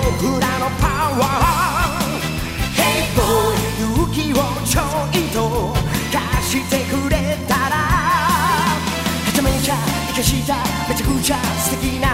僕らのパワー Hey boy 勇気をちょいと貸してくれたらはちゃめちゃ生かしためちゃくちゃ素敵な